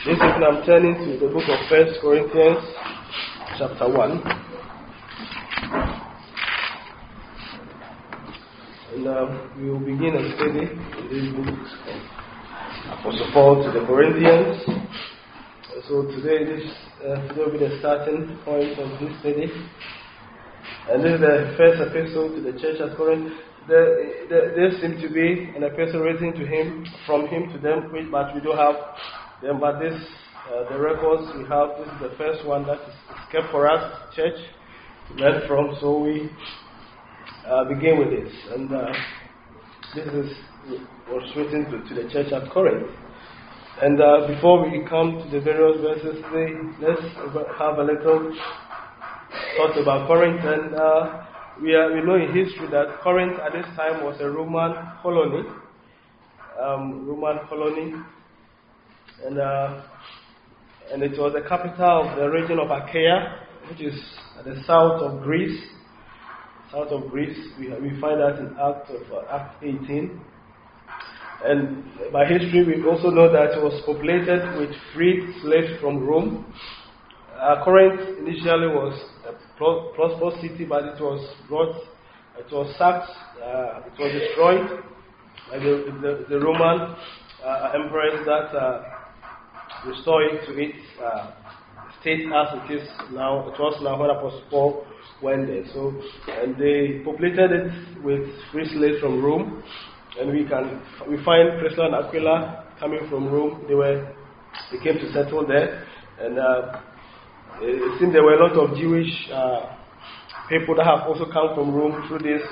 This evening I'm turning to the book of 1 Corinthians, chapter 1. And we will begin a study in this book of Apostle Paul to the Corinthians. So today this will be the starting point of this study. And this is the first epistle to the church at Corinth. There seems to be an epistle written to him, from him to them, but we don't have them. But this, the records we have, this is the first one that is kept for us, church, to learn from. So we begin with this. And this was written to the church at Corinth. And before we come to the various verses today, let's have a little thought about Corinth. And we know in history that Corinth at this time was a Roman colony. And it was the capital of the region of Achaia, which is at the south of Greece. We find that in Acts 18. And by history, we also know that it was populated with freed slaves from Rome. Corinth initially was a prosperous city, but it was sacked, it was destroyed by the Roman emperors that restored it to its state as it is now. It was now when Apostle Paul went there. So, and they populated it with free slaves from Rome. And we find Priscilla and Aquila coming from Rome. They came to settle there, and it seems there were a lot of Jewish people that have also come from Rome through this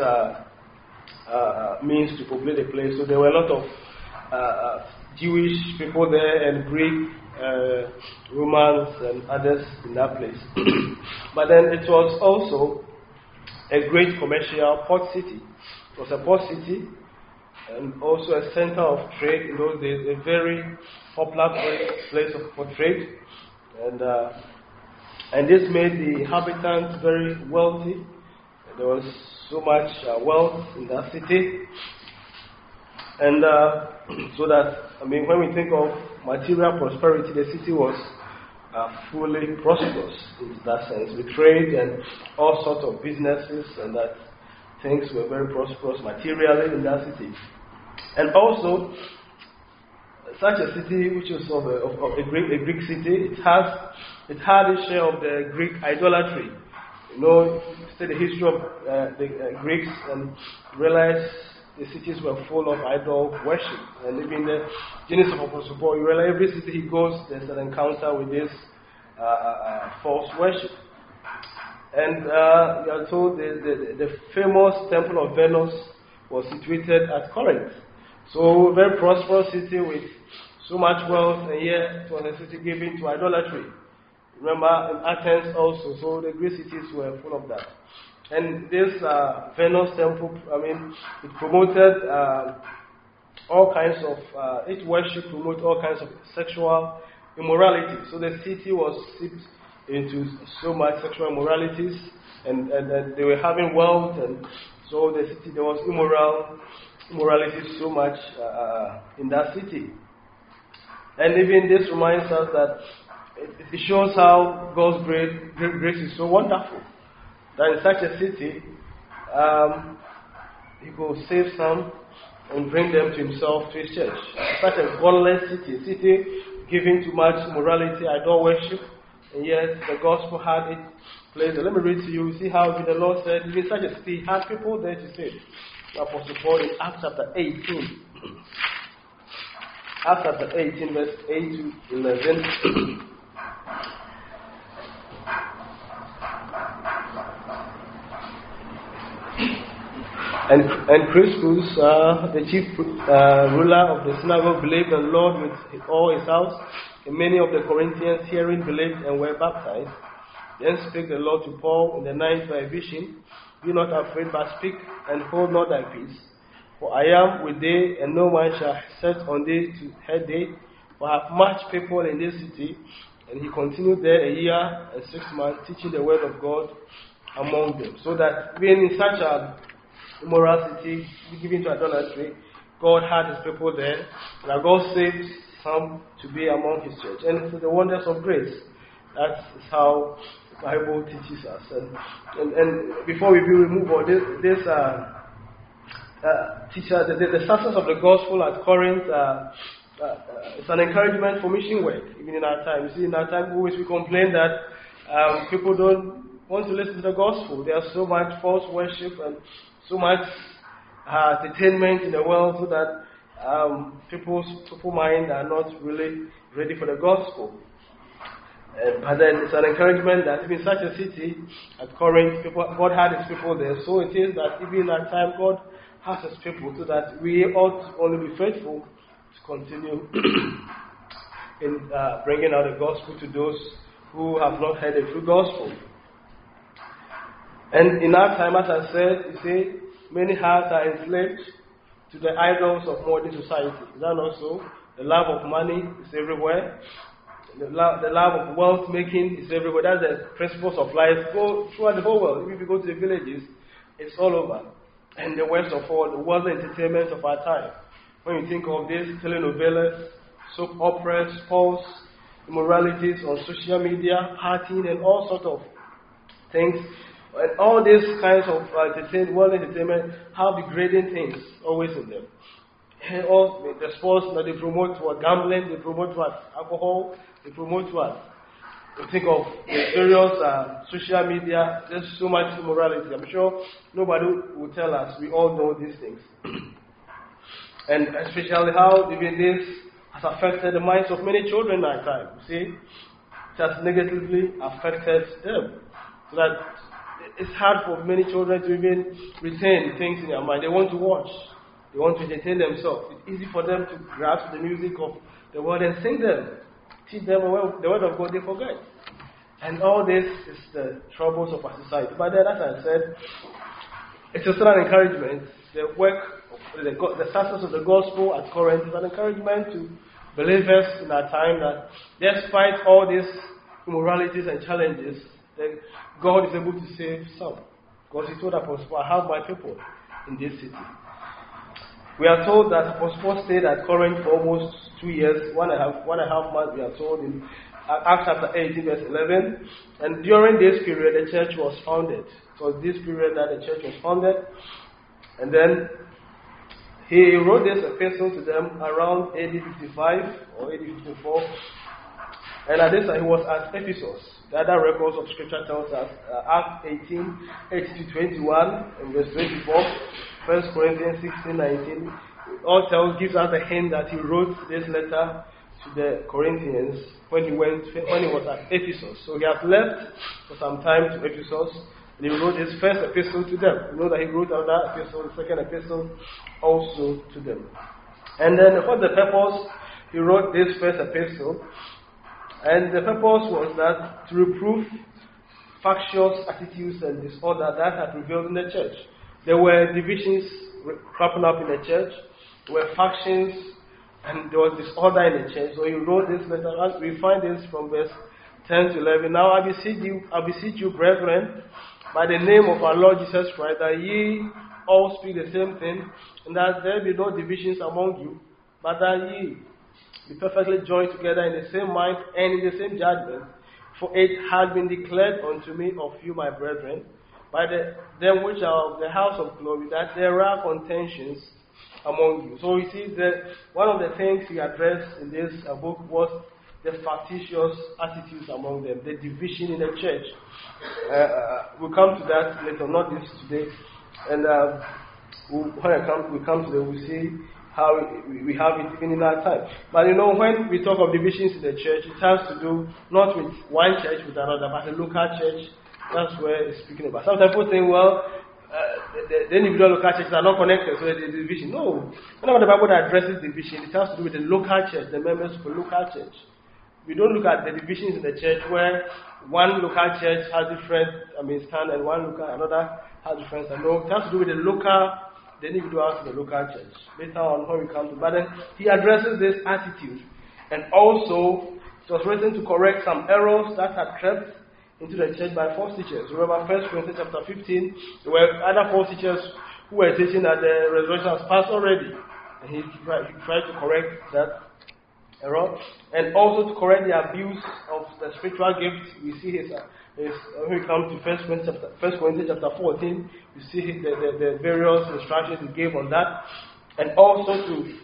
means to populate the place. So there were a lot of Jewish people there, and Greek, Romans, and others in that place. But then it was also a great commercial port city. It was a port city, and also a center of trade in those days, a very popular place for trade. And this made the inhabitants very wealthy. There was so much wealth in that city. And so that, when we think of material prosperity, the city was fully prosperous in that sense, with trade and all sorts of businesses, and that things were very prosperous materially in that city. And also, such a city, which is of a Greek city, it had a share of the Greek idolatry. Study the history of the Greeks and realize the cities were full of idol worship. And even the Genesis of Apostle Paul, you realize every city he goes, there's an encounter with this false worship. And you are told the famous temple of Venus was situated at Corinth. So, a very prosperous city with so much wealth, and yet it was a city given to idolatry. Remember, in Athens also, so the Greek cities were full of that. And this Venus temple, it promoted all kinds of, its worship promoted all kinds of sexual immorality. So the city was steeped into so much sexual immoralities, and they were having wealth, and so the city, there was immorality so much in that city. And even this reminds us that it shows how God's grace is so wonderful. That in such a city, He could save some and bring them to Himself, to His church. Such a godless city giving too much morality, idol worship, and yet the gospel had its place. Let me read to you. See how the Lord said, in such a city, He had people there to save. Apostle Paul in Acts chapter 18. Acts chapter 18, verse 8 to 11. And Crispus, the chief ruler of the synagogue, believed the Lord with all his house. And many of the Corinthians, hearing, believed and were baptized. Then spake the Lord to Paul in the night by a vision, Be not afraid, but speak, and hold not thy peace. For I am with thee, and no man shall set on thee to hurt thee. For I have much people in this city. And he continued there a year and 6 months, teaching the word of God among them. So that being in such a immorality, given to idolatry, God had his people there. That God saved some to be among his church. And it's the wonders of grace. That is how the Bible teaches us. And before we move on, this teacher, the success of the gospel at Corinth, it's an encouragement for mission work, even in our time. You see, in our time, always we complain that people don't want to listen to the gospel. There's so much false worship and so much entertainment in the world, so that people's mind are not really ready for the gospel. But then it's an encouragement that even in such a city at Corinth, God had his people there. So it is that even in that time, God has his people, so that we ought only be faithful to continue in bringing out the gospel to those who have not heard the true gospel. And in our time, as I said, you see, many hearts are enslaved to the idols of modern society. Is that not so? The love of money is everywhere. The love of wealth making is everywhere. That's the principles of life. Go throughout the whole world. If you go to the villages, it's all over. And the worst of all, the world entertainment of our time. When you think of this, telenovelas, soap operas, sports, immoralities on social media, partying, and all sorts of things. And all these kinds of world entertainment have degrading things always in them. And all the sports that they promote what gambling, they promote what alcohol, they promote what. You think of the various social media, there's so much immorality. I'm sure nobody will tell us. We all know these things. And especially how even this has affected the minds of many children in our time. You see, it has negatively affected them. So that it's hard for many children to even retain things in their mind. They want to watch. They want to entertain themselves. It's easy for them to grasp the music of the world and sing them. Teach them the word of God, they forget. And all this is the troubles of our society. But then, as I said, it's just an encouragement. The work of the success of the gospel at Corinth is an encouragement to believers in our time that despite all these immoralities and challenges, that God is able to save some. Because he told Apostle Paul, I have my people in this city. We are told that Apostle Paul stayed at Corinth for almost 2 years, one and a half months, we are told in Acts chapter 18, verse 11. And during this period, the church was founded. So this period that the church was founded. And then he wrote this epistle to them around AD 55 or AD 54. And at this time, he was at Ephesus. The other records of scripture tells us Acts 18, 80 to 21, and verse 24, 1 Corinthians 16, 19. All gives us a hint that he wrote this letter to the Corinthians when he was at Ephesus. So he has left for some time to Ephesus, and he wrote his first epistle to them. You know that he wrote another epistle, the second epistle, also to them. And then for the purpose, he wrote this first epistle. And the purpose was that to reprove factious attitudes and disorder that had prevailed in the church. There were divisions cropping up in the church, there were factions, and there was disorder in the church. So he wrote this letter. We find this from verse 10 to 11. Now I beseech you, brethren, by the name of our Lord Jesus Christ, that ye all speak the same thing, and that there be no divisions among you, but that ye be perfectly joined together in the same mind and in the same judgment. For it had been declared unto me of you, my brethren, by them which are of the house of glory, that there are contentions among you. So you see that one of the things he addressed in this book was the factious attitudes among them, the division in the church. We'll come to that later, not this today. And when we come to that, we'll see how we have it even in our time. But you know, when we talk of divisions in the church, it has to do not with one church with another, but a local church. That's where it's speaking about. Sometimes people think, well, the individual local churches are not connected, so there's a division. No. Whenever the Bible addresses division, it has to do with the local church, the members of a local church. We don't look at the divisions in the church where one local church has different stand and another has different stand. No, it has to do with the individuals in the local church. Later on, when we come to, but then he addresses this attitude, and also it was written to correct some errors that had crept into the church by false teachers. Remember 1 Corinthians chapter 15, there were other false teachers who were teaching that the resurrection has passed already, and he tried to correct that. error, and also to correct the abuse of the spiritual gifts. We see when we come to 1 Corinthians chapter 14, you see the various instructions he gave on that, and also to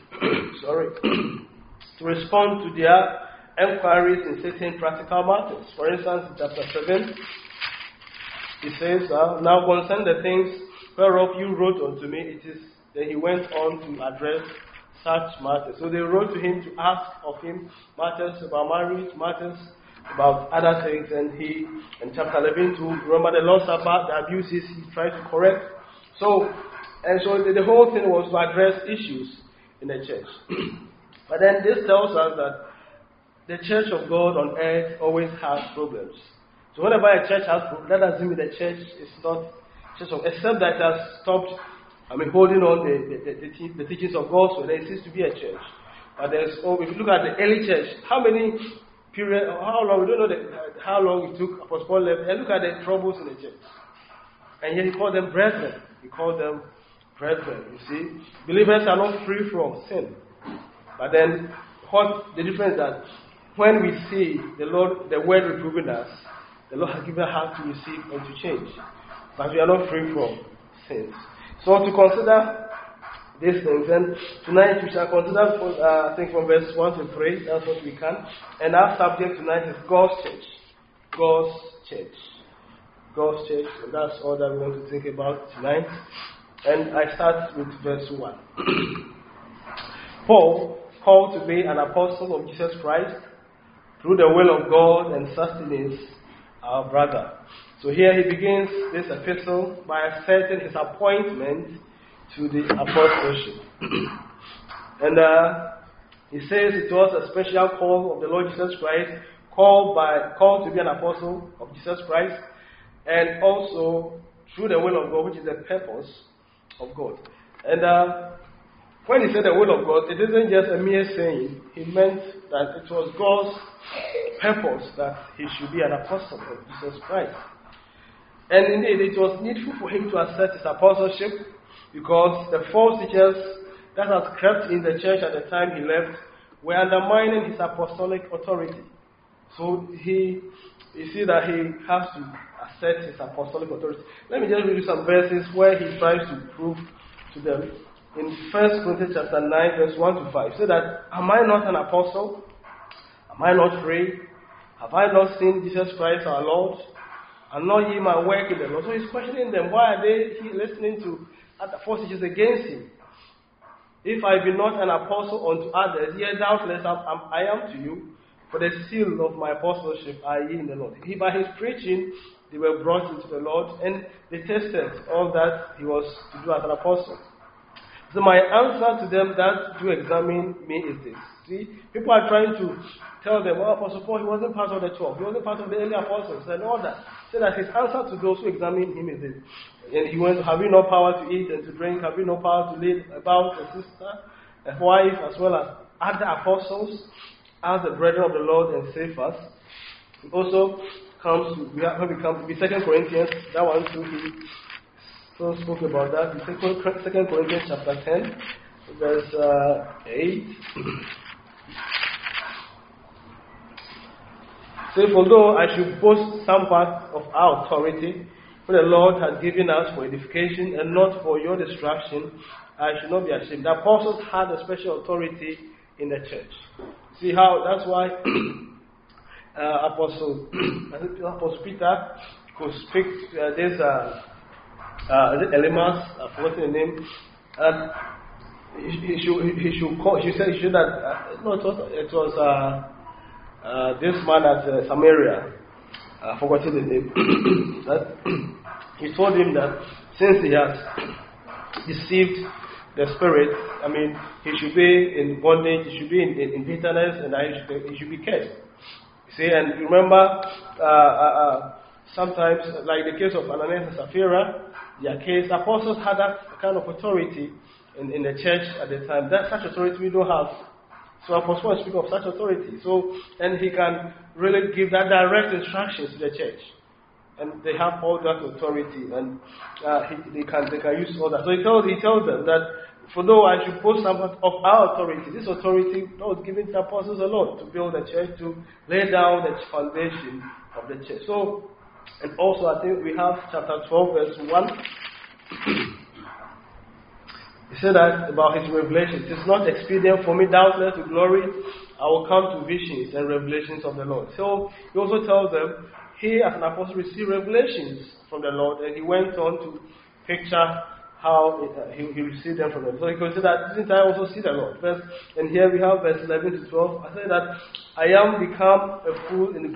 to respond to their enquiries in certain practical matters. For instance, in chapter 7, he says, now concerning the things whereof you wrote unto me, it is that he went on to address such matters. So they wrote to him to ask of him matters about marriage, matters about other things, and he, in chapter 11, to remember the Lord's Sabbath, the abuses he tried to correct. So the whole thing was to address issues in the church. But then this tells us that the church of God on earth always has problems. So whenever a church has problems, that doesn't mean the church is not church of, except that it has stopped holding on the teachings of God, so there seems to be a church. But if you look at the early church, how long, we don't know how long it took Apostle Paul left, and look at the troubles in the church. And yet he called them brethren. He called them brethren, you see. Believers are not free from sin. But then, the difference is that when we see the Lord, the word reproving us, the Lord has given us how to receive and to change. But we are not free from sins. So to consider these things, and tonight we shall consider, I think from verse 1 to 3, that's what we can. And our subject tonight is God's church. God's church. God's church. And that's all that we want to think about tonight. And I start with verse 1. Paul, called to be an apostle of Jesus Christ, through the will of God, and Sosthenes, our brother. So here he begins this epistle by asserting his appointment to the apostleship. And he says it was a special call of the Lord Jesus Christ, called to be an apostle of Jesus Christ, and also through the will of God, which is the purpose of God. And when he said the will of God, it isn't just a mere saying. He meant that it was God's purpose that he should be an apostle of Jesus Christ. And indeed, it was needful for him to assert his apostleship because the false teachers that had crept in the church at the time he left were undermining his apostolic authority. So you see that he has to assert his apostolic authority. Let me just read you some verses where he tries to prove to them. In 1 Corinthians chapter 9, verse 1 to 5, say that, am I not an apostle? Am I not free? Have I not seen Jesus Christ our Lord? And not ye my work in the Lord? So he's questioning them. Why are they listening to other false teachers against him? If I be not an apostle unto others, yet doubtless I am to you, for the seal of my apostleship are ye in the Lord. By his preaching, they were brought into the Lord, and they tested all that he was to do as an apostle. So my answer to them that do examine me is this. See, people are trying to tell them, well, Apostle Paul, he wasn't part of the 12. He wasn't part of the early apostles and all that. So that his answer to those who examine him is this. And he went, have you no power to eat and to drink? Have you no power to lead about a sister, a wife, as well as other apostles, as the brethren of the Lord and save us? It also comes to, when we come to 2 Corinthians, that one too, he so spoke about that. In 2 Corinthians chapter 10, verse 8. So if although I should boast some part of our authority, which the Lord has given us for edification and not for your destruction, I should not be ashamed. The apostles had a special authority in the church. See how, that's why Apostle Peter could speak, there's Elymas, I've forgotten the name, and he said that, no, it was this man at Samaria, I've forgotten the name, that he told him that since he has deceived the spirit, I mean, he should be in bondage, he should be in bitterness, and he should be cursed. See, and remember, sometimes, like the case of Ananias and Sapphira, their case, apostles had that kind of authority in the church at the time. That such authority we don't have. So apostles speak of such authority. So, and he can really give that direct instructions to the church. And they have all that authority, and they can use all that. So he tells them that for though I should boast somewhat of our authority, this authority was given to the apostles alone to build the church, to lay down the foundation of the church. So, and also I think we have chapter 12, verse 1. He said that about his revelations. It is not expedient for me, doubtless, to glory. I will come to visions and revelations of the Lord. So he also tells them, he as an apostle received revelations from the Lord, and he went on to picture how he received them from them. So he could say that, didn't I also see the Lord? And here we have verse 11 to 12. I say that I am become a fool in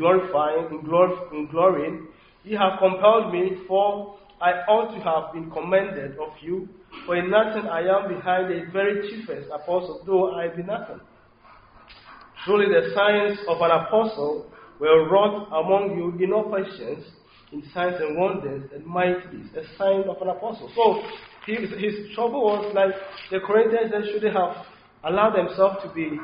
glorying. Ye have compelled me, for I ought to have been commended of you. For in nothing I am behind the very chiefest apostle, though I be nothing. Truly the signs of an apostle were wrought among you in all patience, in signs and wonders and mighties, a sign of an apostle. So his trouble was like the Corinthians, they shouldn't have allowed themselves to be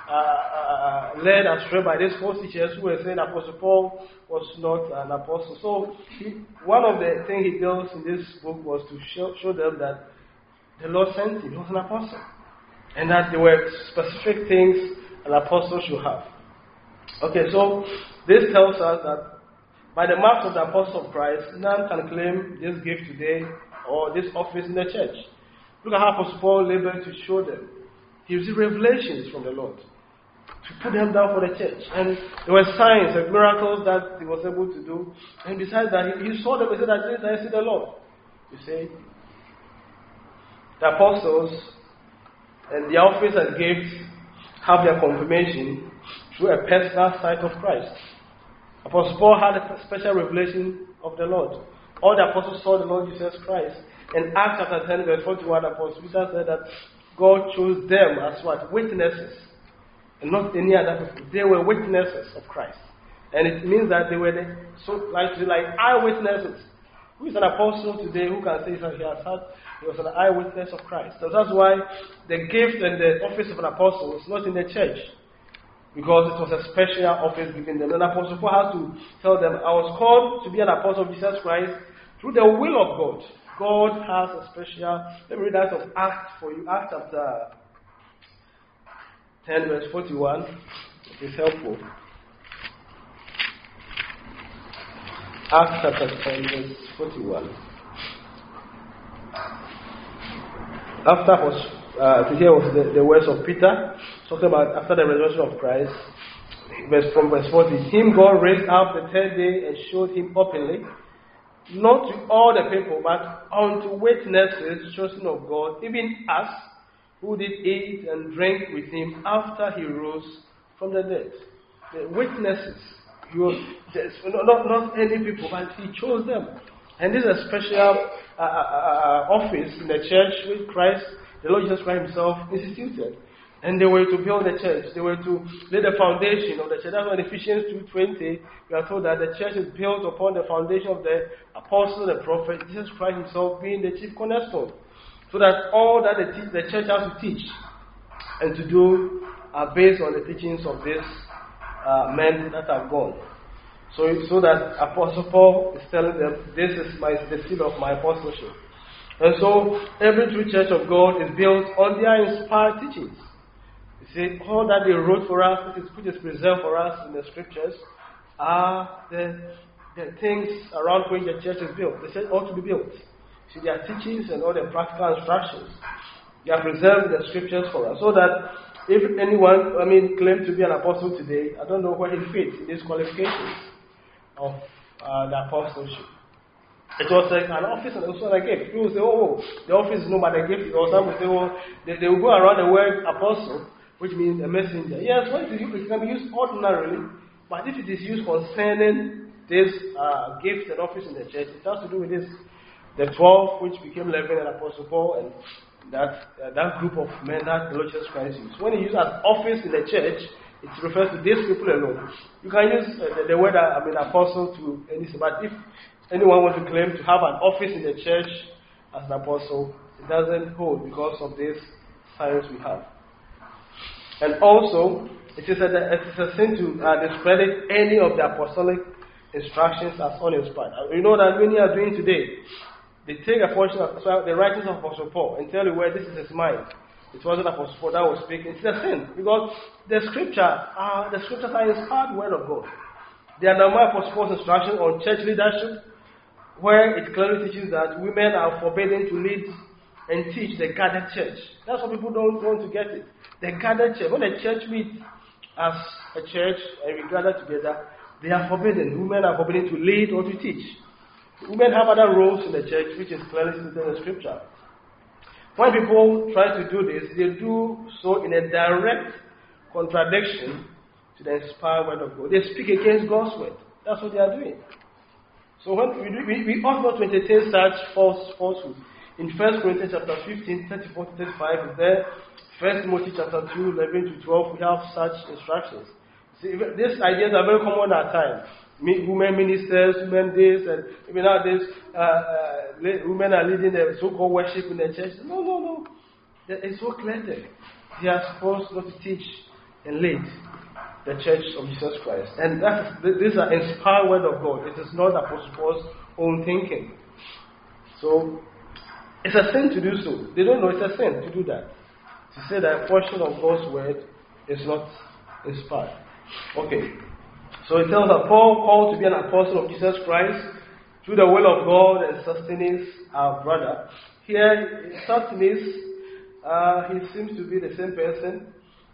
led astray by these false teachers who were saying Apostle Paul was not an apostle. So one of the things he does in this book was to show them that the Lord sent him. He was an apostle. And that there were specific things an apostle should have. Okay, so this tells us that by the marks of the apostle of Christ, none can claim this gift today or this office in the church. Look at how Apostle Paul labored to show them. He received revelations from the Lord to put them down for the church. And there were signs and miracles that he was able to do. And besides that, he saw them and said that I see the Lord. You see, the apostles and the office and gifts have their confirmation through a personal sight of Christ. Apostle Paul had a special revelation of the Lord. All the apostles saw the Lord Jesus Christ. In Acts chapter 10, verse 41, Apostle Peter said that God chose them as what? Witnesses. And not any other people. They were witnesses of Christ. And it means that they were like eyewitnesses. Who is an apostle today who can say that he was an eyewitness of Christ? So that's why the gift and the office of an apostle is not in the church. Because it was a special office given them. And Apostle Paul has to tell them, I was called to be an apostle of Jesus Christ through the will of God. God has a special. Let me read that of Acts for you. Acts chapter 10, verse 41. It is helpful. Acts chapter 10, verse 41. Here was the words of Peter, talking about after the resurrection of Christ. From verse 40, him God raised up the third day and showed him openly, not to all the people, but unto witnesses chosen of God, even us, who did eat and drink with him after he rose from the dead. The witnesses, not any people, but he chose them. And this is a special office in the church which Christ, the Lord Jesus Christ himself, instituted. And they were to build the church. They were to lay the foundation of the church. That's why in Ephesians 2:20, we are told that the church is built upon the foundation of the apostle, the prophet, Jesus Christ himself being the chief cornerstone. So that all that the church has to teach and to do are based on the teachings of these men that have gone. So that Apostle Paul is telling them, this is the seal of my apostleship. And so every true church of God is built on their inspired teachings. You see, all that they wrote for us, which is preserved for us in the scriptures, are the things around which the church is built. The church ought to be built. See, their teachings and all their practical instructions, they are preserved in the scriptures for us. So that if anyone, claims to be an apostle today, I don't know where he fits in these qualifications of the apostleship. It was like an office and also a gift. People will say, the office is no but a gift. Or some will say, they will go around the word apostle, which means a messenger. Yes, when it can be used ordinarily, but if it is used concerning this gift and office in the church, it has to do with this. The 12 which became 11 and Apostle Paul and that group of men that the Lord Jesus Christ used. When he used as office in the church, it refers to these people alone. You can use the word apostle to anything, but if anyone wants to claim to have an office in the church as an apostle, it doesn't hold because of this signs we have. And also, it is a sin to discredit any of the apostolic instructions as uninspired. You know that many are doing today. they take a portion of the writings of Apostle Paul and tell you where this is his mind. It wasn't Apostle Paul that was speaking. It's a sin because the scriptures are inspired word of God. They are the Apostle Paul's instruction on church leadership, where it clearly teaches that women are forbidden to lead and teach the gathered church. That's what people don't want to get it. The gathered church. When the church meets as a church and we gather together, they are forbidden. Women are forbidden to lead or to teach. Women have other roles in the church, which is clearly stated in the scripture. When people try to do this, they do so in a direct contradiction to the inspired word of God. They speak against God's word. That's what they are doing. So when we ought not to entertain such falsehood. In 1 Corinthians chapter 15, 34 to 35 is there. 1 Timothy chapter 2, 11 to 12, we have such instructions. See, these ideas are very common at times. Women ministers, women this, and even nowadays, women are leading the so-called worship in the church. No. It's so clear there. They are supposed not to teach and lead the church of Jesus Christ. And these are inspired word of God. It is not Apostle Paul's own thinking. So, it's a sin to do so. They don't know it's a sin to do that. To say that a portion of God's word is not inspired. Okay. So it tells that Paul, called to be an apostle of Jesus Christ, through the will of God, and Sosthenes, our brother. Here, Sosthenes, he seems to be the same person.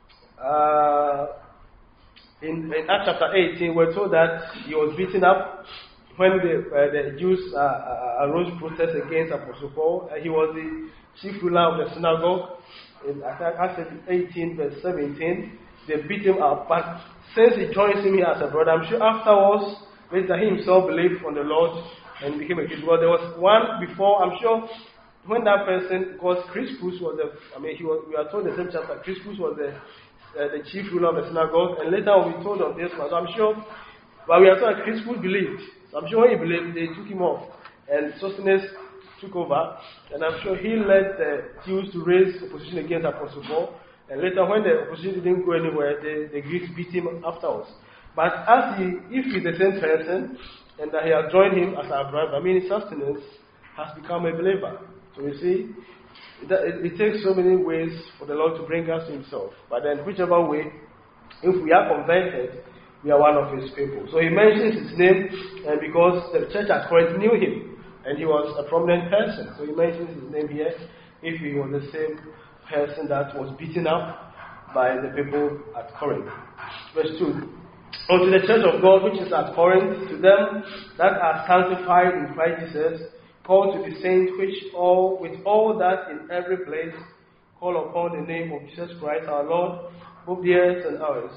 In Acts chapter 18, we're told that he was beaten up when the Jews arose protest against Apostle Paul. He was the chief ruler of the synagogue. In Acts 18, verse 17, they beat him up. But since he joins him here as a brother, I'm sure afterwards, later he himself believed on the Lord and became a Christian. Well, there was one before, I'm sure, when that person, because Crispus was we are told in the same chapter, Crispus was the chief ruler of the synagogue, and later we told of this one. So I'm sure, but we are told that Crispus believed. So I'm sure when he believed, they took him off, and Sosthenes took over, and I'm sure he led the Jews to raise opposition against Apostle Paul. And later, when the opposition didn't go anywhere, the Greeks beat him afterwards. But if he's the same person, and that he has joined him as our brother, Sosthenes has become a believer. So you see, it takes so many ways for the Lord to bring us to himself. But then, whichever way, if we are converted, we are one of his people. So he mentions his name, and because the church at Corinth knew him, and he was a prominent person. So he mentions his name here, if he was the same person that was beaten up by the people at Corinth. Verse 2. Unto the church of God which is at Corinth, to them that are sanctified in Christ Jesus, called to be saints, which with all that in every place call upon the name of Jesus Christ our Lord, both theirs and ours.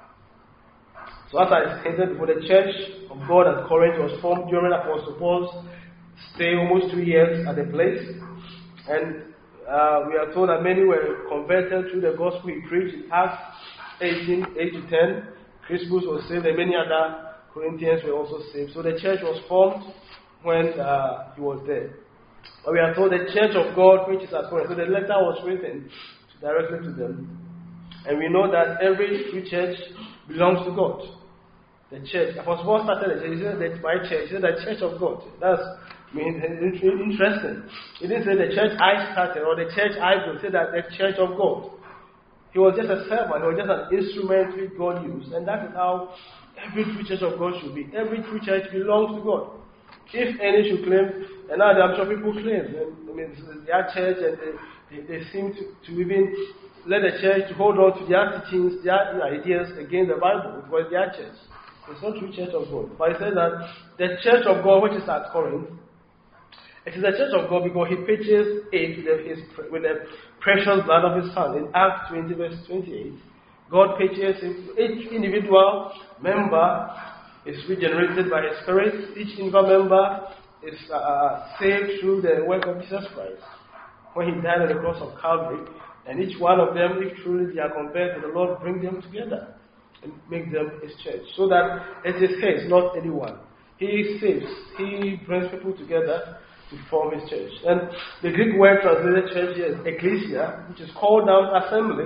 So as I stated before, the church of God at Corinth was formed during Apostle Paul's stay almost 2 years at the place. And we are told that many were converted through the gospel he preached in Acts 18, 8 to 10. Crispus was saved, and many other Corinthians were also saved. So the church was formed when he was there. But we are told the church of God which is at Corinth. So the letter was written directly to them. And we know that every true church belongs to God. The church. Apostle Paul started the church. He said that my church. He said the church of God. That's interesting. He didn't say the church I started or the church I built. He said that the church of God. He was just a servant. He was just an instrument which God used. And that is how every true church of God should be. Every true church belongs to God. If any should claim, and now I'm sure people claim, it's their church, and they seem to even let the church to hold on to their teachings, their ideas against the Bible, because their church. It's not true church of God. But he says that the church of God, which is at Corinth, it is the church of God because he purchased it with the precious blood of his son. In Acts 20, verse 28, God purchased it. Each individual member is regenerated by his Spirit. Each individual member is saved through the work of Jesus Christ when he died on the cross of Calvary. And each one of them, if truly they are converted, the Lord bring them together and make them his church. So that it is his, not anyone. He saves. He brings people together to form his church. And the Greek word translated church here is ecclesia, which is called down assembly.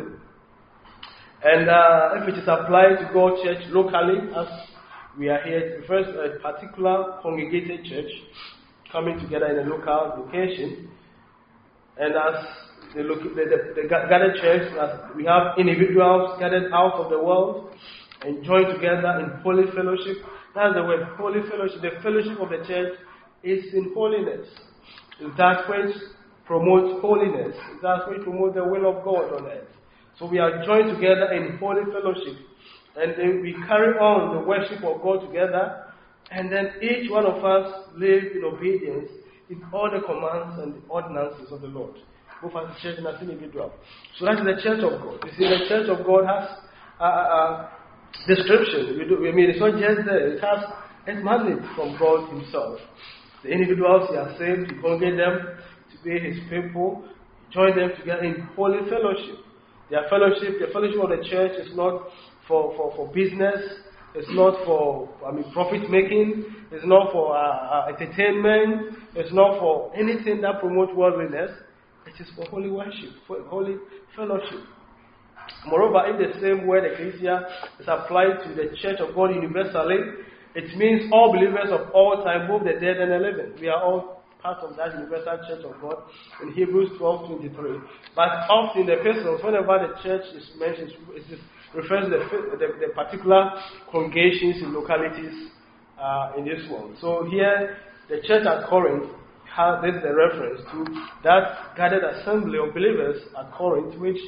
And if it is applied to God's church locally, as we are here, it refers to a particular congregated church coming together in a local location. And as the gathered church, as we have individuals gathered out of the world and joined together in holy fellowship. That's the word, holy fellowship. The fellowship of the church is in holiness. It's that which promotes holiness. It's that which promotes the will of God on earth. So we are joined together in holy fellowship. And then we carry on the worship of God together. And then each one of us live in obedience in all the commands and the ordinances of the Lord, both as a church and as an individual. So that's the church of God. You see, the church of God has a description. It's not just there. It has a mandate from God Himself. The individuals, they are saved, to congregate them, to be His people, join them together in holy fellowship. The fellowship of the church is not for business. It's not for profit making. It's not for entertainment. It's not for anything that promotes worldliness. It is for holy worship, for holy fellowship. Moreover, in the same way the ecclesia is applied to the church of God universally, it means all believers of all time, both the dead and the living. We are all part of that universal church of God in Hebrews 12:23. But often in the epistles, whenever the church is mentioned, it refers to the particular congregations in localities in this world. So here, the church at Corinth, this is the reference to that gathered assembly of believers at Corinth, which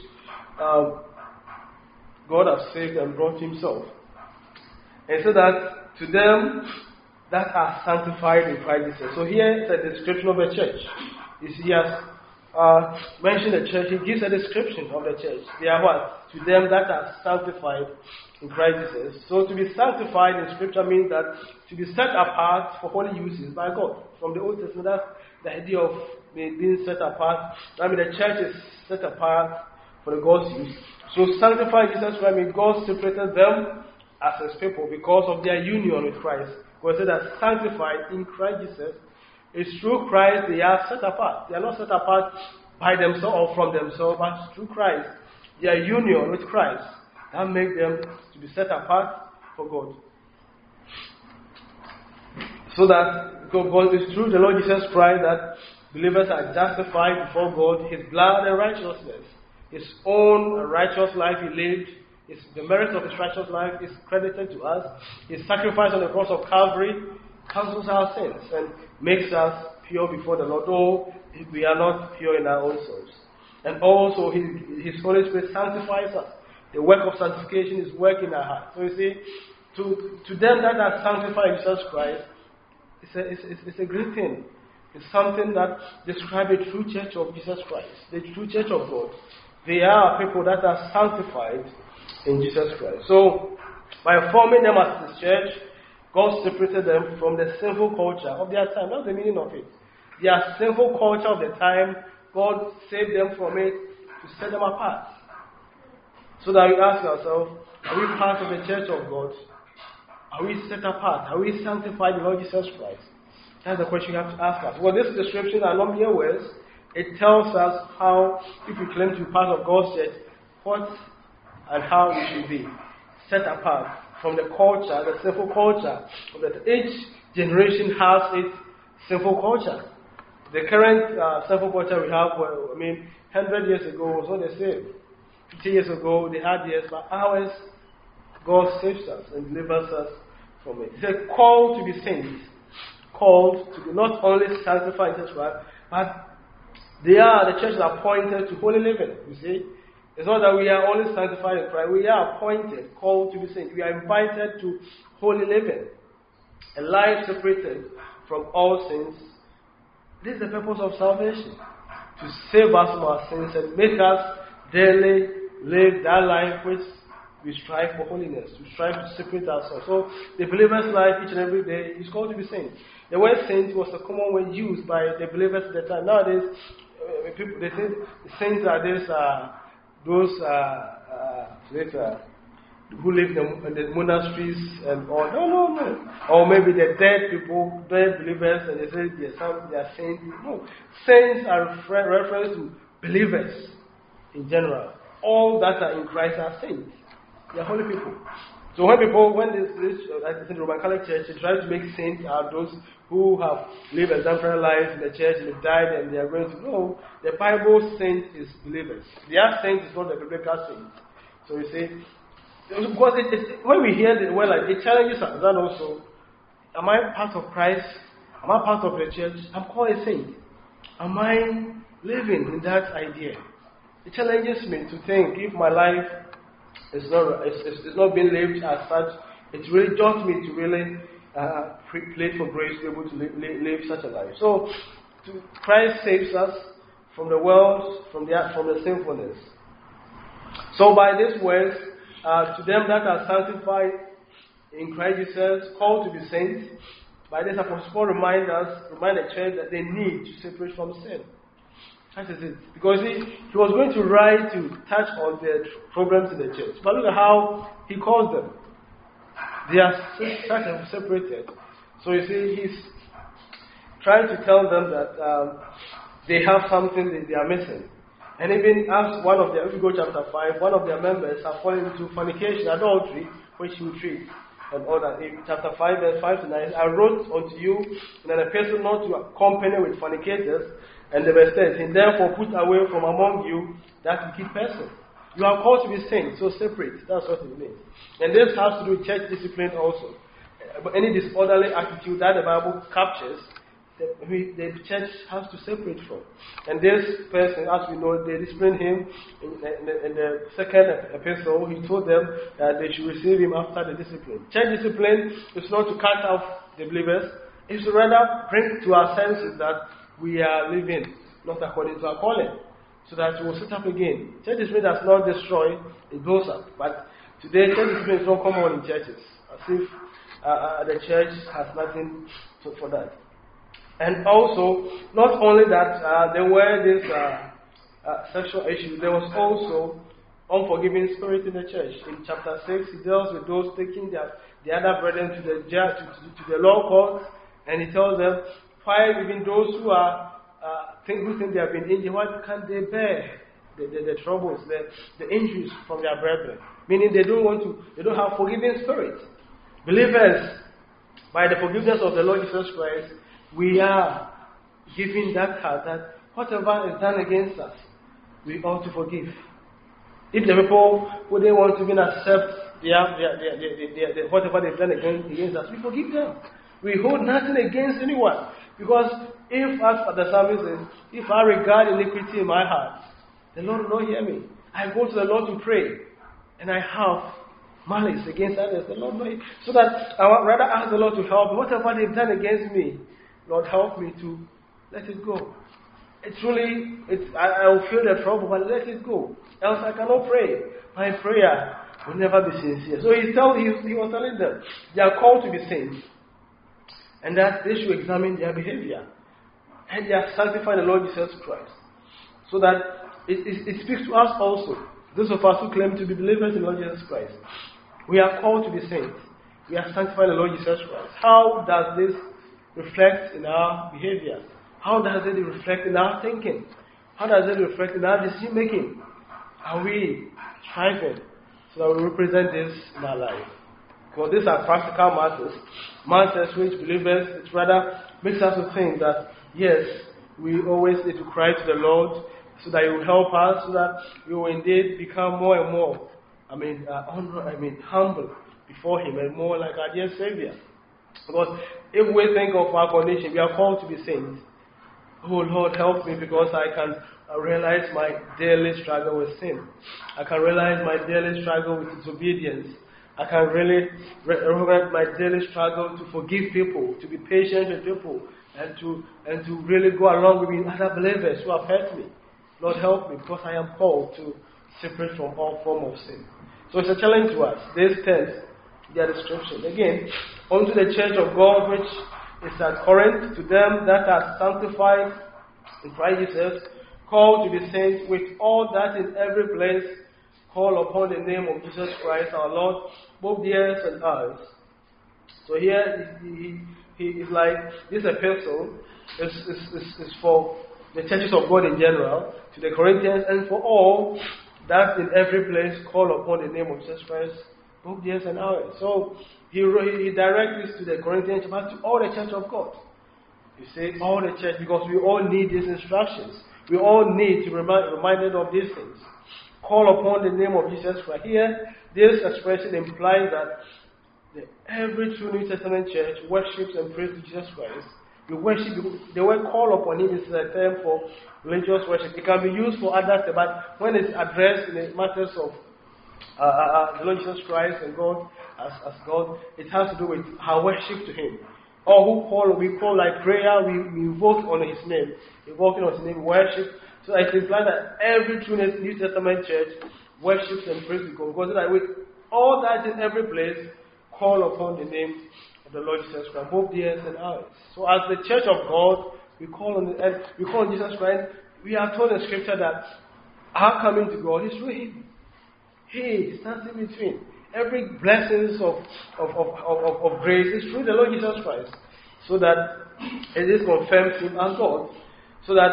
God has saved and brought Himself. And so that to them that are sanctified in Christ Jesus. So here is a description of the church. He has mentioned the church. He gives a description of the church. They are what? To them that are sanctified in Christ Jesus. So to be sanctified in Scripture means that to be set apart for holy uses by God. From the Old Testament, that's the idea of being set apart. The church is set apart for the God's use. So sanctified Jesus Christ means God separated them as His people because of their union with Christ. God said that sanctified in Christ Jesus is through Christ they are set apart. They are not set apart by themselves or from themselves, but through Christ. Their union with Christ that makes them to be set apart for God. So that God is through the Lord Jesus Christ that believers are justified before God. His blood and righteousness, His own righteous life He lived, the merit of His righteous life is credited to us. His sacrifice on the cross of Calvary cancels our sins and makes us pure before the Lord, though we are not pure in our own souls. And also His Holy Spirit sanctifies us. The work of sanctification is work in our hearts. So you see, to them that are sanctified in Jesus Christ, it's a great thing. It's something that describes the true church of Jesus Christ, the true church of God. They are people that are sanctified in Jesus Christ. So, by forming them as His church, God separated them from the sinful culture of their time. That's the meaning of it. Their sinful culture of the time, God saved them from it to set them apart. So that we ask ourselves, are we part of the church of God? Are we set apart? Are we sanctified in Lord Jesus Christ? That's the question you have to ask us. Well, this description are not mere words. It tells us how, if we claim to be part of God's church, what and how we should be set apart from the culture, the sinful culture. That each generation has its sinful culture. The current sinful culture we have, 100 years ago was not the same. 50 years ago they had theirs, but ours, God saves us and delivers us from it. It's a call to be saints, called to be not only sanctified in Jesus Christ, but the church is appointed to holy living. You see, it's not that we are only sanctified in Christ. We are appointed, called to be saints. We are invited to holy living, a life separated from all sins. This is the purpose of salvation, to save us from our sins and make us daily live that life which we strive for holiness. We strive to separate ourselves. So the believer's life each and every day is called to be saint. The word saint was a common word used by the believers at the time. Nowadays, people they think the saints are those who live in the monasteries and all. No. Or maybe the dead people, dead believers, and they say they are saints. No. Saints are reference to believers in general. All that are in Christ are saints. They are holy people. So when I think the Roman Catholic Church, they try to make saints out of those who have lived exemplary lives in the church and they've died and they are going to know, the Bible saint is believers. Their saint is not the biblical saint. So you see, because when we hear the word like it challenges us, that also, am I part of Christ? Am I part of the church? I'm called a saint. Am I living in that idea? It challenges me to think if my life is not being lived as such, it really jogs me to really plead for grace to be able to live such a life. So, Christ saves us from the world, from the sinfulness. So, by these words, to them that are sanctified in Christ Jesus, called to be saints, by this Apostle Paul remind the church that they need to separate from sin. That is it. Because he was going to write to touch on the problems in the church. But look at how he calls them. They are separated. So you see, he's trying to tell them that they have something that they are missing. And even as if you go chapter 5, one of their members have fallen into fornication, adultery, which he will treat. And all that. In chapter 5, verse 5 to 9, I wrote unto you in an epistle not to accompany with fornicators. And the verse says, and therefore put away from among you that wicked person. You are called to be saints, so separate. That's what it means. And this has to do with church discipline also. Any disorderly attitude that the Bible captures, the church has to separate from. And this person, as we know, they disciplined him in the second epistle. He told them that they should receive him after the discipline. Church discipline is not to cut off the believers. It's to rather bring to our senses that we are living not according to our calling, so that we will sit up again. Church discipline does not destroy, it builds up. But today, church discipline is not common in churches, as if the church has nothing for that. And also, not only that there were these sexual issues, there was also unforgiving spirit in the church. In chapter 6, he deals with those taking the other brethren to the judge, to the law court, and he tells them, why even those who think they have been injured, why can't they bear the troubles, the injuries from their brethren? Meaning they don't have forgiving spirit. Believers, by the forgiveness of the Lord Jesus Christ, we are given that heart that whatever is done against us, we ought to forgive. If the people who they want to even accept whatever they've done against us, we forgive them. We hold nothing against anyone. Because if, as the psalmist says, if I regard iniquity in my heart, the Lord will not hear me. I go to the Lord to pray, and I have malice against others. The Lord will not hear. So that I would rather ask the Lord to help me. Whatever they've done against me, Lord, help me to let it go. I will feel the trouble, but let it go. Else I cannot pray. My prayer will never be sincere. So he was telling them, they are called to be saints. And that they should examine their behavior. And they are sanctifying the Lord Jesus Christ. So that it speaks to us also. Those of us who claim to be believers in the Lord Jesus Christ. We are called to be saints. We are sanctifying the Lord Jesus Christ. How does this reflect in our behavior? How does it reflect in our thinking? How does it reflect in our decision making? Are we striving so that we represent this in our life? Because these are practical matters which believers, it rather makes us to think that, yes, we always need to cry to the Lord so that He will help us, so that we will indeed become more and more, humble before Him and more like our dear Savior. Because if we think of our condition, we are called to be saints. Oh Lord, help me, because I can realize my daily struggle with sin. I can realize my daily struggle with disobedience. I can really recognize my daily struggle to forgive people, to be patient with people, and to really go along with other believers who have hurt me. Lord, help me, because I am called to separate from all form of sin. So it's a challenge to us. This text, their description. Again, unto the church of God which is at Corinth, to them that are sanctified in Christ Jesus, called to be saints, with all that in every place call upon the name of Jesus Christ our Lord, both theirs and ours. So here he is like, this epistle is for the churches of God in general, to the Corinthians, and for all that in every place call upon the name of Jesus Christ, both yes and hours. So he directs this to the Corinthians, but to all the church of God. You say all the church, because we all need these instructions. We all need to be reminded of these things. Call upon the name of Jesus Christ. Here, this expression implies that every true New Testament church worships and prays to Jesus Christ. We worship, the word call upon him is a term for religious worship. It can be used for others, but when it's addressed in the matters of the Lord Jesus Christ and God as God, it has to do with our worship to him. Or we call like prayer, we invoke on his name. Invoking on his name, worship. So it implies that every true New Testament church worships and prays to God. Because that with all that in every place, call upon the name of the Lord Jesus Christ, both theirs and ours. So as the church of God, we call on Jesus Christ. We are told in Scripture that our coming to God is through him. He stands in between. Every blessings of grace is through the Lord Jesus Christ, so that it is confirmed him as God, so that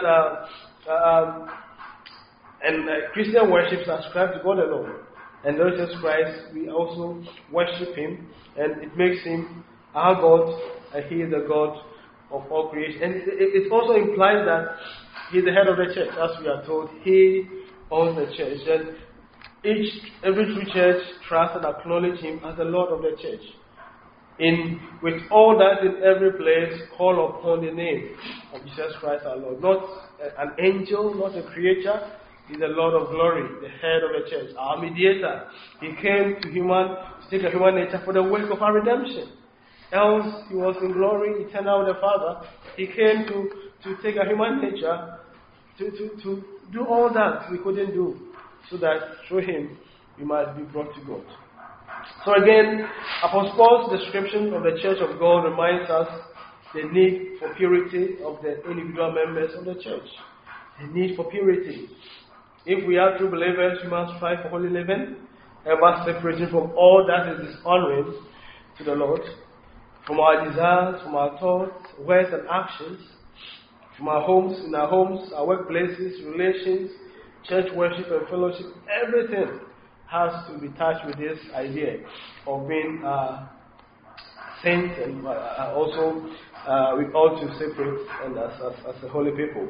Christian worship is ascribed to God alone, and Lord Jesus Christ, we also worship him, and it makes him our God, and he is the God of all creation. And it also implies that he is the head of the church, as we are told. He owns the church, and every true church trusts and acknowledges him as the Lord of the church. With all that in every place, call upon the name of Jesus Christ our Lord. Not an angel, not a creature. He's the Lord of glory, the head of the church, our mediator. He came to take a human nature for the work of our redemption. Else he was in glory, eternal with the Father. He came to take a human nature to do all that we couldn't do, so that through him we might be brought to God. So again, Apostle Paul's description of the church of God reminds us the need for purity of the individual members of the church. The need for purity. If we are true believers, we must strive for holy living, ever separating from all that is dishonoring to the Lord, from our desires, from our thoughts, words and actions, from our homes, in our homes, our workplaces, relations, church worship and fellowship. Everything has to be touched with this idea of being saints, and also we ought to separate and as a holy people.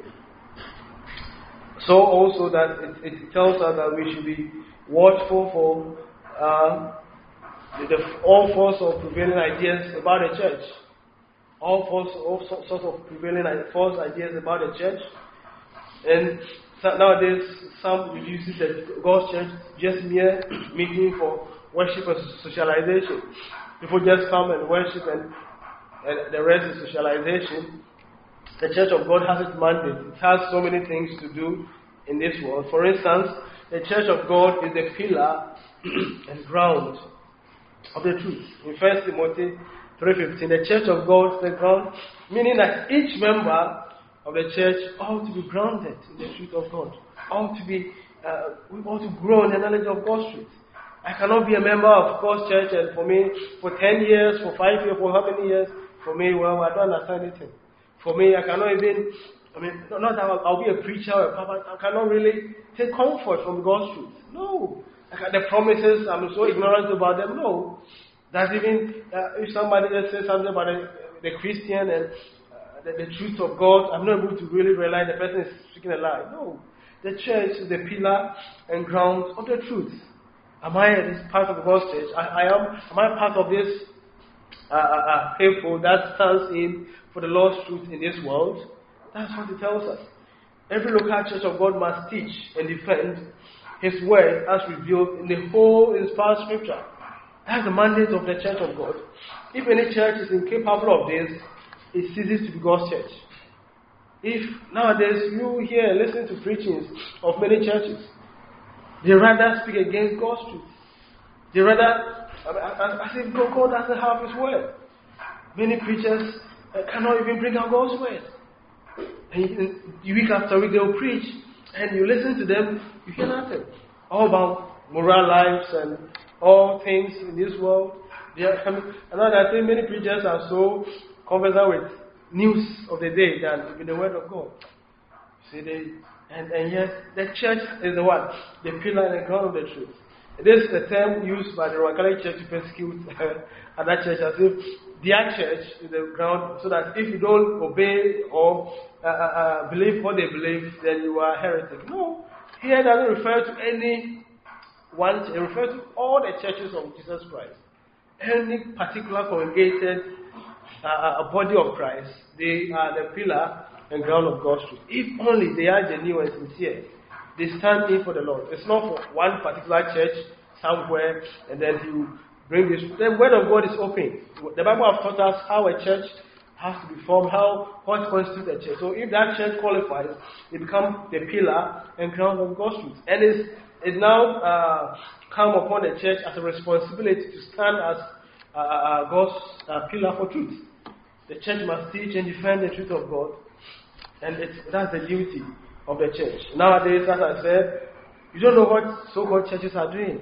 So also that it tells us that we should be watchful for all sorts of prevailing ideas about the church. All sorts of prevailing false ideas about the church. And nowadays, some reduces the God's church just mere meeting for worship and socialization. People just come and worship, and the rest is socialization. The church of God has its mandate. It has so many things to do in this world. For instance, the church of God is the pillar and ground of the truth. In 1 Timothy 3:15, the church of God is the ground, meaning that each member of the church ought to be grounded in the truth of God. We ought to grow in the knowledge of God's truth. I cannot be a member of God's church, and for me, for 10 years, for 5 years, for how many years, for me, well, I don't understand anything. For me, I cannot even, not that I'll be a preacher or a papa, I cannot really take comfort from God's truth. No. The promises, I'm so ignorant about them. No. That's even, if somebody just says something about the Christian and the truth of God, I'm not able to really realize the person is speaking a lie. No. The church is the pillar and ground of the truth. Am I this part of God's church? Am I part of this people that stands in for the Lord's truth in this world? That's what it tells us. Every local church of God must teach and defend His word as revealed in the whole inspired Scripture. That's the mandate of the church of God. If any church is incapable of this, it ceases to be God's church. If nowadays you hear and listen to preachings of many churches, they rather speak against God's truth. They rather, as if God doesn't have His word. Many preachers cannot even bring out God's word. And week after week they will preach, and you listen to them, you hear nothing. All about moral lives and all things in this world. And I think many preachers are so conversant with news of the day than with the word of God. See, and yet the church is the one, the pillar and the ground of the truth. This is a term used by the Roman Catholic Church to persecute other churches, as if their church is the ground, so that if you don't obey or believe what they believe, then you are a heretic. No, here doesn't refer to any one. It refers to all the churches of Jesus Christ. Any particular congregated body of Christ, they are the pillar and ground of God's truth. If only they are genuine and sincere, they stand in for the Lord. It's not for one particular church somewhere and then you bring this. The word of God is open. The Bible has taught us how a church has to be formed, what constitutes a church. So if that church qualifies, it becomes the pillar and ground of God's truth. And it's now come upon the church as a responsibility to stand as God's pillar for truth. The church must teach and defend the truth of God, and that's the duty of the church. Nowadays, as I said, you don't know what so-called churches are doing.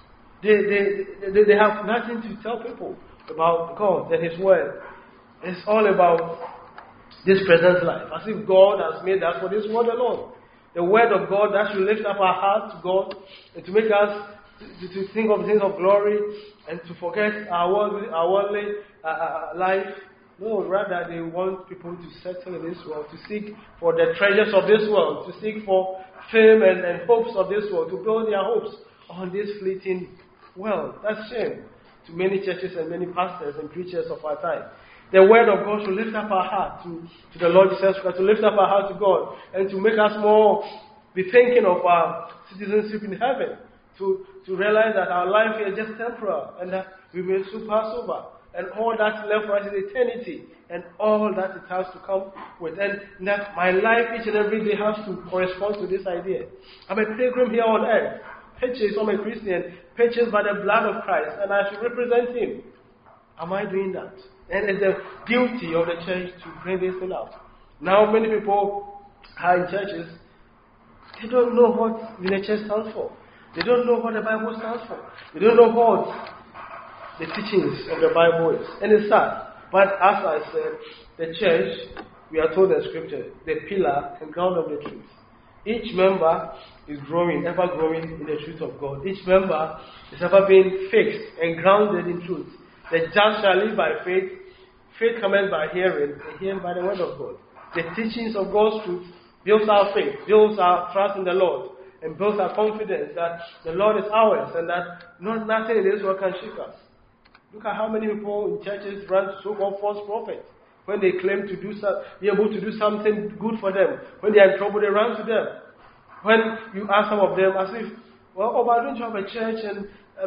They have nothing to tell people about God and His Word. It's all about this present life, as if God has made us for this world alone. The Word of God that should lift up our heart to God and to make us to think of things of glory and to forget our worldly life. No, rather they want people to settle in this world, to seek for the treasures of this world, to seek for fame and hopes of this world, to build their hopes on this fleeting world. That's shame to many churches and many pastors and preachers of our time. The Word of God should lift up our heart to the Lord Jesus Christ, to lift up our heart to God, and to make us more be thinking of our citizenship in heaven, to realize that our life here is just temporal, and that we will soon pass over. And all that's left for us is eternity, and all that it has to come with. And that my life each and every day has to correspond to this idea. I'm a pilgrim here on earth. Purchased, I'm a Christian, purchased by the blood of Christ, and I should represent Him. Am I doing that? And it's the duty of the church to bring this thing out. Now many people are in churches, they don't know what the church stands for. They don't know what the Bible stands for. They don't know what the teachings of the Bible is. And it's sad. But as I said, the church, we are told in Scripture, the pillar and ground of the truth. Each member is growing, ever growing in the truth of God. Each member is ever being fixed and grounded in truth. The just shall live by faith. Faith comes by hearing, and hearing by the word of God. The teachings of God's truth builds our faith, builds our trust in the Lord, and builds our confidence that the Lord is ours and that nothing in this world can shake us. Look at how many people in churches run to so-called false prophets. When they claim to be able to do something good for them, when they are in trouble, they run to them. When you ask some of them, as if, but don't you have a church? And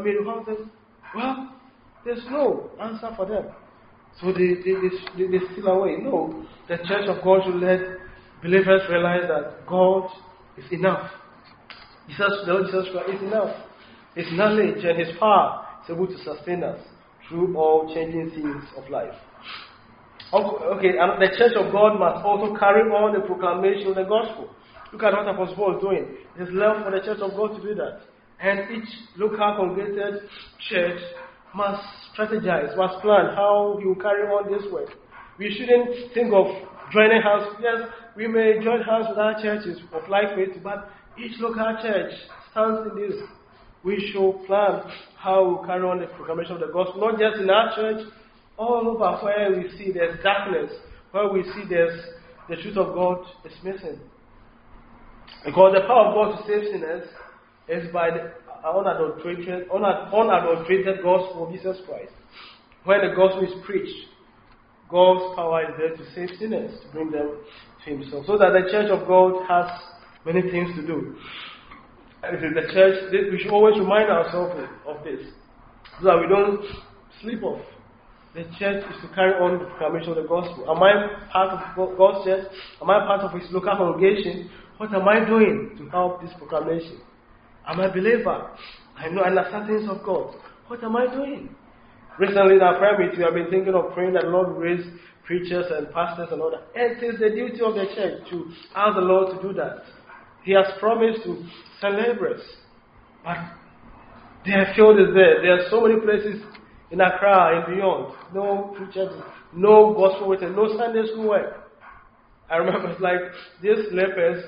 there's no answer for them. So they steal away. No, the church of God should let believers realize that God is enough. The Lord Jesus Christ is enough. His knowledge and His power is able to sustain us through all changing things of life. Okay, and the church of God must also carry on the proclamation of the gospel. Look at what Apostle Paul is doing. It is left for the church of God to do that. And each local congregated church must strategize, must plan how he will carry on this work. We shouldn't think of joining hands. Yes, we may join hands with our churches of like faith, but each local church stands in this. We should plan how we carry on the proclamation of the gospel, not just in our church, all over where we see there's darkness, where we see there's the truth of God is missing. Because the power of God to save sinners is by the unadulterated gospel of Jesus Christ. When the gospel is preached, God's power is there to save sinners, to bring them to Himself. So that the church of God has many things to do. And the church, we should always remind ourselves of this, so that we don't slip off. The church is to carry on the proclamation of the gospel. Am I part of God's church? Am I part of His local congregation? What am I doing to help this proclamation? I'm a believer. I know and understand things of God. What am I doing? Recently in our prayer meeting, we have been thinking of praying that the Lord will raise preachers and pastors and all that. It is the duty of the church to ask the Lord to do that. He has promised to send laborers. But their field is there. There are so many places in Accra and beyond. No preachers, no gospel witness, no Sunday school work. I remember it's like these lepers,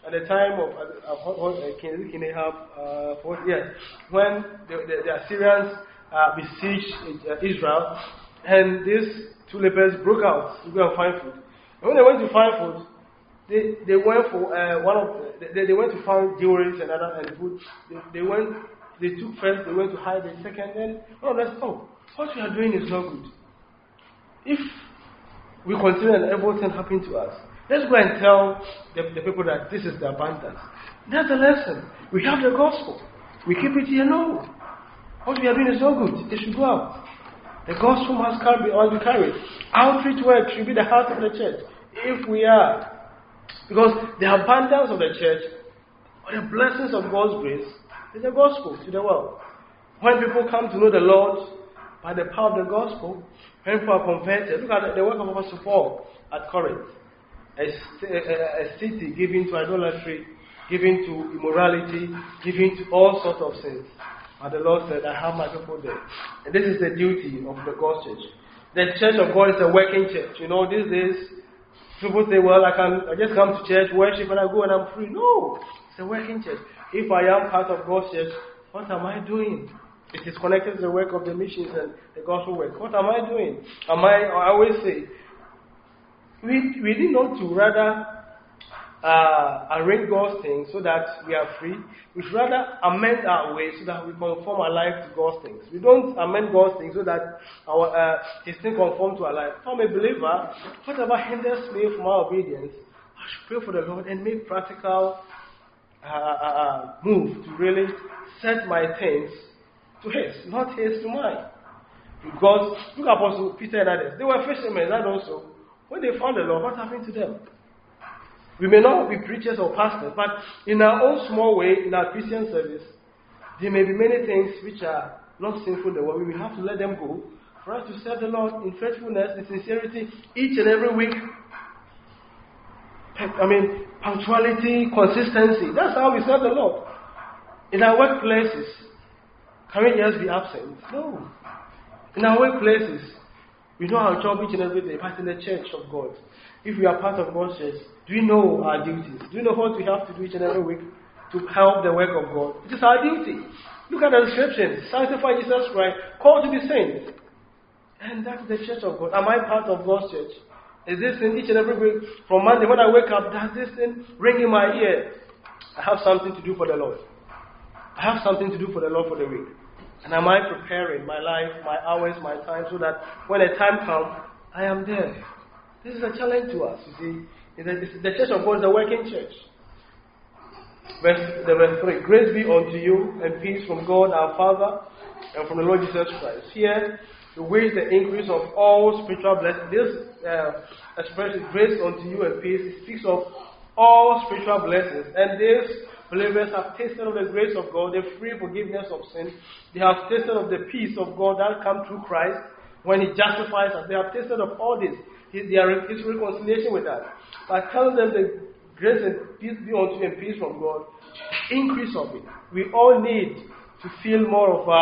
at the time of King Ahab, when the Assyrians besieged Israel, and these two lepers broke out to go and find food. And when they went to find food, they went for they went to find jewelry and food. They took first, they went to hide the second, then one of them said, "Oh, what we are doing is not good. If we continue and everything happened to us, let's go and tell the people that this is the abundance." That's the lesson. We have the gospel. We keep it here. No. What we are doing is not good. It should go out. The gospel must be carried. Outreach work should be the heart of the church. If we are. Because the abundance of the church, or the blessings of God's grace, is the gospel to the world. When people come to know the Lord by the power of the gospel, when people are converted, look at the work of Apostle Paul at Corinth. A city given to idolatry, given to immorality, given to all sorts of sins. And the Lord said, "I have my people there." And this is the duty of the God's church. The church of God is a working church. You know, these days, people say, "Well, I just come to church, worship, and I go and I'm free." No, it's a working church. If I am part of God's church, what am I doing? It is connected to the work of the missions and the gospel work. What am I doing? I always say, we need not to rather arrange God's things so that we are free. We should rather amend our ways so that we conform our life to God's things. We don't amend God's things so that His things conform to our life. If I'm a believer, whatever hinders me from my obedience, I should pray for the Lord and make practical move to really set my things to His, not His to mine. Because look at Apostle Peter and others. They were fishermen, and also when they found the Lord, what happened to them? We may not be preachers or pastors, but in our own small way, in our Christian service, there may be many things which are not sinful in the world. We will have to let them go for us to serve the Lord in faithfulness, in sincerity, each and every week. Punctuality, consistency. That's how we serve the Lord. In our workplaces, can we just be absent? No. In our workplaces, we know our job each and every day, but in the church of God, if we are part of God's church, do we know our duties? Do we know what we have to do each and every week to help the work of God? It is our duty. Look at the description. Sanctify Jesus Christ, called to be saints. And that's the church of God. Am I part of God's church? Is this thing each and every week? From Monday when I wake up, does this thing ring in my ear? I have something to do for the Lord. I have something to do for the Lord for the week. And am I preparing my life, my hours, my time, so that when the time comes, I am there? This is a challenge to us, you see. The church of God is a working church. Verse 3. Grace be unto you and peace from God our Father and from the Lord Jesus Christ. Here, to wish the increase of all spiritual blessings. This expression, grace unto you and peace, it speaks of all spiritual blessings. And these believers have tasted of the grace of God, the free forgiveness of sin. They have tasted of the peace of God that comes through Christ when He justifies us. They have tasted of all this. His reconciliation with us. But tell them the grace and peace be unto you and peace from God. Increase of it. We all need to feel more of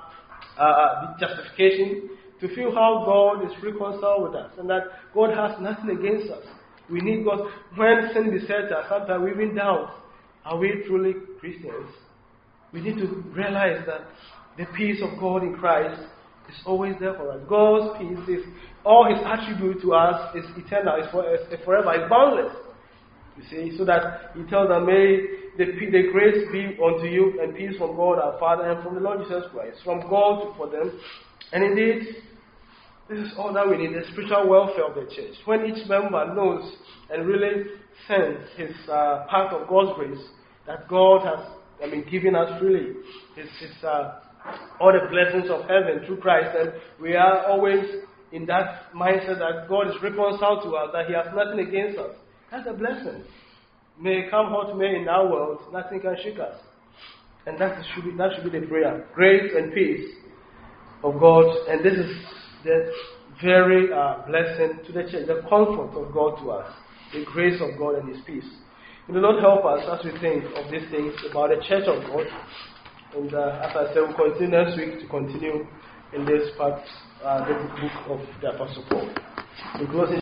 the justification, to feel how God is reconciled with us, and that God has nothing against us. We need God. When sin besets us, sometimes we even doubt, are we truly Christians? We need to realize that the peace of God in Christ is always there for us. God's peace is all His attribute to us is eternal, is forever, is boundless. You see, so that He tells them, may the grace be unto you and peace from God our Father and from the Lord Jesus Christ, from God for them. And indeed, this is all that we need, the spiritual welfare of the church. When each member knows and really sense his part of God's grace, that God has given us freely, all the blessings of heaven through Christ, and we are always in that mindset that God is reconciled to us, that He has nothing against us. That's a blessing. May come what may in our world, nothing can shake us. And that should be the prayer. Grace and peace of God. And this is the very blessing to the church, the comfort of God to us, the grace of God and His peace. May the Lord help us as we think of these things about the church of God. And as I said, we'll continue next week to continue in this part, the book of the Apostle Paul.